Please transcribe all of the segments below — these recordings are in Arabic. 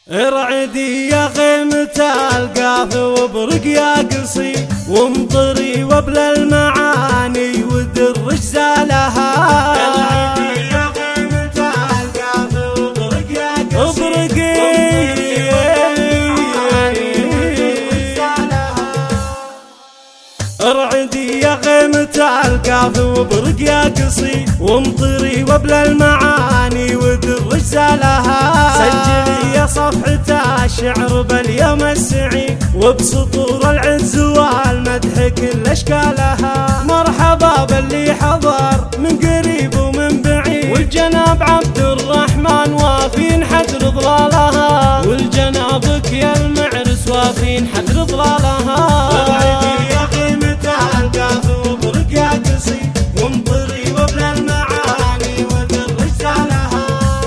ارعدي يا غيمة القاف وابرق يا قصي وامطري وبلا المعاني ودرج زالها. ارعدي يا غيمة القاف وابرق يا قصي ارعدي يا غيمة القاف وابرق يا قصي وامطري وبلا المعاني ودرج زالها. سجلي يا صفحة الشعر باليوم السعيد وبسطور العز والمدح كل اشكالها. مرحبا باللي حضر من قريب ومن بعيد والجناب عبد الرحمن وافين حجر ضلالها والجنابك يا المعرس وافين حجر ضلالها. ارعدي يا غيمة القاف وابرق يا قصي وامطري وبلا المعاني ودرج زالها.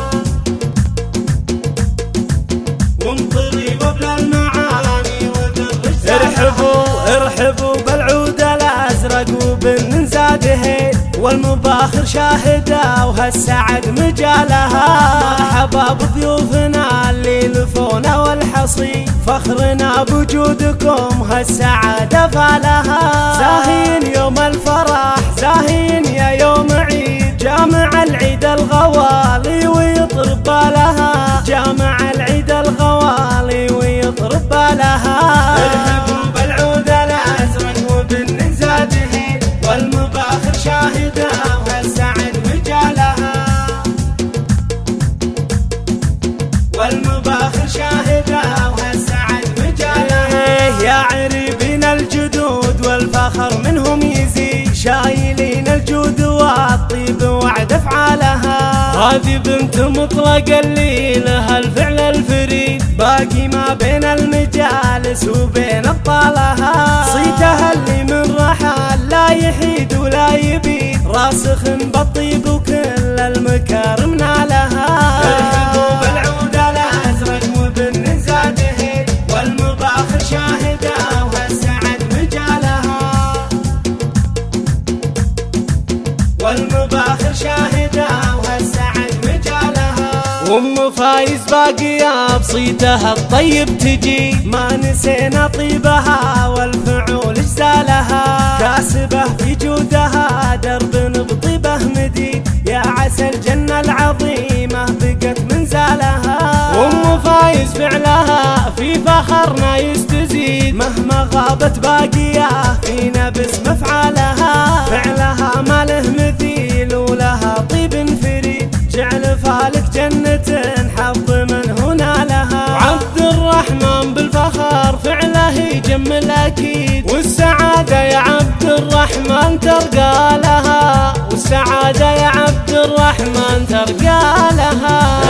وامطري وبلا المعاني ودرج زالها. ارحبوا بالعود الازرق وبن زاده والمباخر شاهده وهالسعد مجالها. مرحبا بضيوفنا اللي لفونا والحصي فخرنا بوجودكم هالسعاده فالها. زاهين يوم الفرح زاهين يا يوم عيد جامع العيد الغوالي ويطرب بالها. جامع العيد الغوالي ويطرب بالها. ارحبوا بالعود الازرق وبن زاده والمباخر شاهده وهالسعد مجالها. والمباخر شاهده وهالسعد مجالها. يا عريبين الجدود والفخر منهم يزيد شايلين الجود والطيب وعد افعالها. هذه بنت مطلق اللي لها الفعل الفريد باقي ما بين المجالس وبين ابطالها. صيتها اللي من رحال لا يحيد ولا يبيد راسخ بالطيب وكل المكارم نالها. ارحبوا بالعود الازرق وبن زاده والمباخر شاهده وهالسعد مجالها. والمباخر شاهده وهالسعد مجالها. وام فايز باقية بصيتها الطيب تجي ما نسينا طيبها والفعول اجزالها. كاسبة في جودها درب بطيبه مديد يا عسى الجنة العظيمة بقت منزالها. وام فايز فعلها في فخرنا يستزيد مهما غابت باقية فينا باسم افعالها. فعلها ما له مثيل ولها طيب فريد جعل فالك جنة حظ من هنا لها. عبد الرحمن بالفخر فعله يجمل اكيد والسعادة يا عبد الرحمن ترقى لها. والسعادة يا عبد الرحمن ترقى لها.